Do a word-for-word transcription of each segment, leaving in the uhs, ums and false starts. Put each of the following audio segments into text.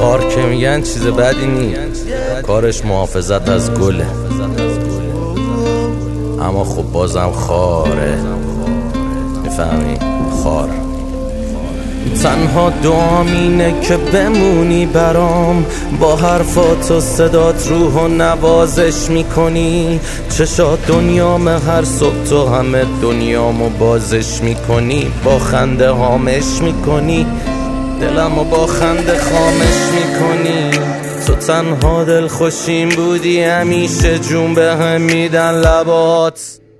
خار که میگن چیز بدی نیست، کارش محافظت از گله، اما خب بازم خاره، میفهمی؟ خار. تنها دعام اینه که بمونی برام، با حرفات و صدات روح و نوازش میکنی، چشات دنیام هر صبح تو همه دنیامو بازش میکنی، با خنده هامش میکنی، دلمو با خنده خامش میکنی. تو تنها دل خوشیم بودی، همیشه جون به هم میدن لبات،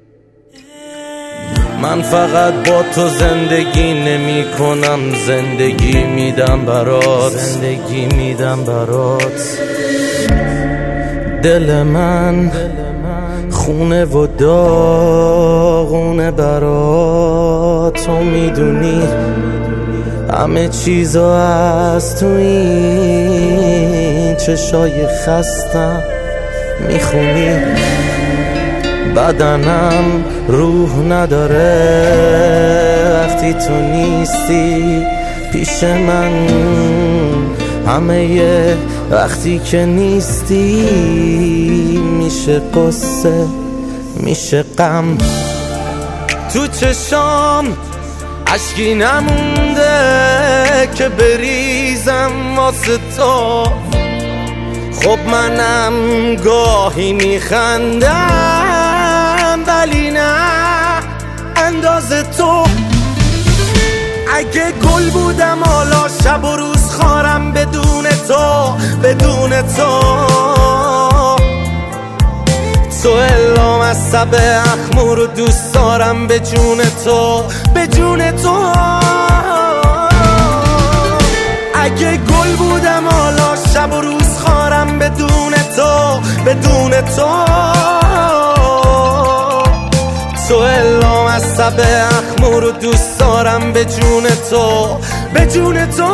من فقط با تو زندگی نمی کنم، زندگی میدم برات، زندگی میدم برات. دل من خونه و داغونه برات، تو میدونی همه چیزا از تو این چشای خستم میخونی، بدنم روح نداره وقتی تو نیستی پیش من، همه وقتی که نیستی میشه قصه میشه غم. تو چشام عشقی نمونده که بریزم واسه تو، خب منم گاهی میخندم ولی نه انداز تو. اگه گل بودم حالا شب و روز خارم بدون تو، بدون تو تو الام از سب اخمور رو دوست دارم، به جون تو به جون تو. اگه گل بودم حالا شب و روز خارم بدون تو، بدون تو تو الام از سب اخمور رو دوست دارم، به جون تو به جون تو.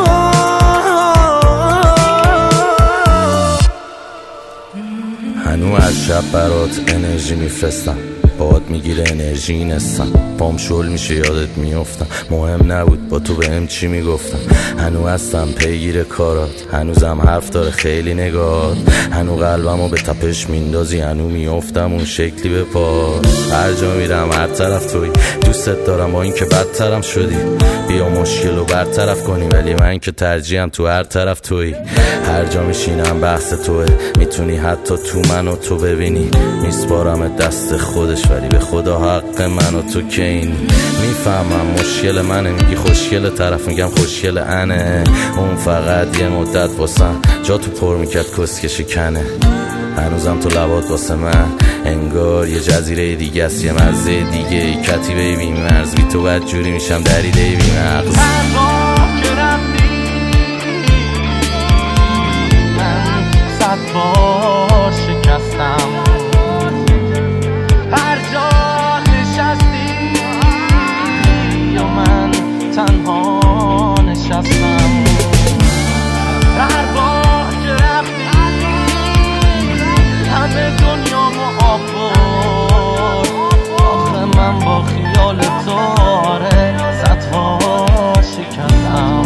هنو از شب برات انرژی میفرستم، باد میگیره انرژی نستم، پام شل میشه یادت میافتم، مهم نبود با تو بهم چی میگفتم، هنو هستم پیگیر کارات، هنوزم حرف داره خیلی نگات، هنو قلبمو به تپش میندازی، هنو میافتم اون شکلی به پات، هر جا میرم هر طرف توی، دوستت دارم با این که بدترم شدی، بیا مشکل رو برطرف کنی، ولی من که ترجیحم تو هر طرف توی، هر جا میشینم بحث توه، میتونی حتی تو منو تو ببینی، میسپارم دست خودش ولی به خدا حق من و تو که این میفهمم مشکل منه، میگی خوشگل طرف میگم خوشگل انه، اون فقط یه مدت واسم جا تو پر میکرد کسکشی کنه، هنوزم تو لبات واسه من انگار یه جزیره دیگه است، یه مزه دیگه کتیبه بی مرز، بی تو بد جوری میشم دریده بی مغز. من صد بار شکستم، هر جا نشستی یا من تنها نشستم، هر بار که رفتی همه دنیامو آب برد، آخه من با خیال تو آره صد بار شکستم.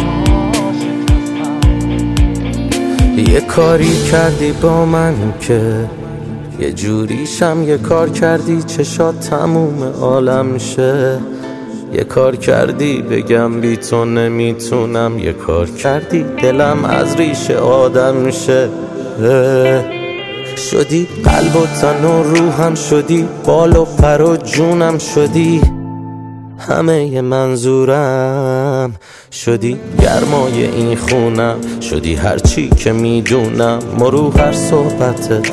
یه کاری کردی با من که یه جوریشم، یه کار کردی چشات تموم عالم شه، یه کار کردی بگم بی تو نمیتونم، یه کار کردی دلم از ریشه آدم میشه، شدی قلب و تن و روحم شدی، بال و پر و جونم شدی، همه ی منظورم شدی، گرمای این خونم شدی، هرچی که میدونم مرو هر صحبتت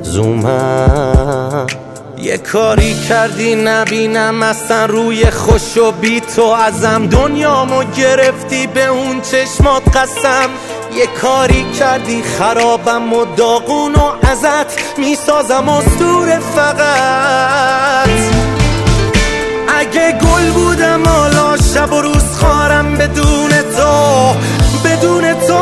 زومم. یه کاری کردی نبینم اصلا روی خوش و بی تو ازم، دنیامو گرفتی به اون چشمات قسم، یه کاری کردی خرابم و داغون و ازت میسازم اسطوره فقط. اگه گل بودم حالا شب و روز خارم بدون تو، بدون تو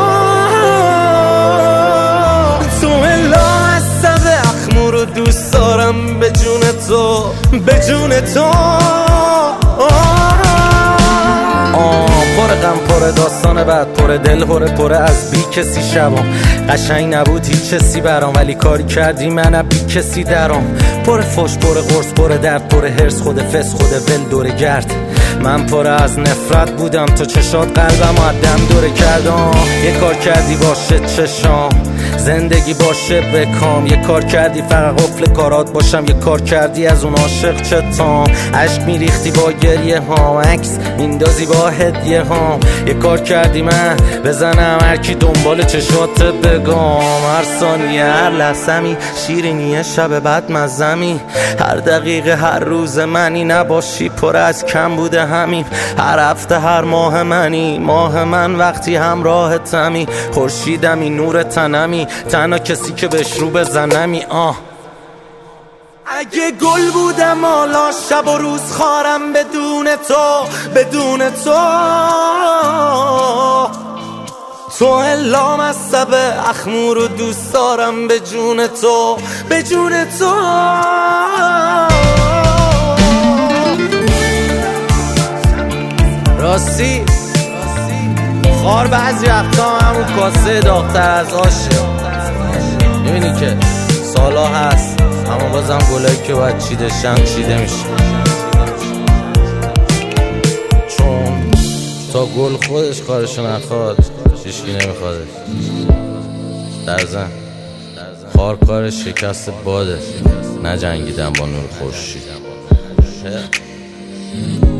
تو الا از سب اخمور رو دوست دارم، به جون تو به جون تو. آه پر غم پره داستان بعد پره دل هره پره از بی کسی شبام قشنگ نبود هیچ کسی برام ولی کاری کردی من بی کسی درام پره فش پره قرص پره درد پره هرس خود فس خود ول دوره گرد من پره از نفرت بودم تو چشات قلبم و دم دوره کردم یه کار کردی باشه چشام زندگی باشه بکام یه کار کردی فقط قفل کارات باشم یه کار کردی از اون عاشق چتام عشق میریختی با گریه هام عکس میندازی با هدیه هام یه کار کردی من بزنم هرکی دنبال چشات بگام هر ثانیه هر لحظمی شیرینیه شب بعد مزمی هر دقیقه هر روز منی نباشی پر از کم بوده همین هر هفته هر ماه منی ماه من وقتی همراه تمی خورشیدمی نور تنمی تنها کسی که بهش رو بزنمی آه اگه گل بودم حالا شب و روز خارم بدون تو بدون تو تو الا مصب اخمور و دوست دارم به جون تو به جون تو راستی خار بعضی وقتا همون کاسه داغ‌تر از آشه میبینی که سالا هست اما بازم گلایی که باید چیده شن چیده میشه چون تا گل خودش کارشو نخواد هیچکی نمیخوادش در زن خار کارش شکست باده نه جنگیدن با نور خورشید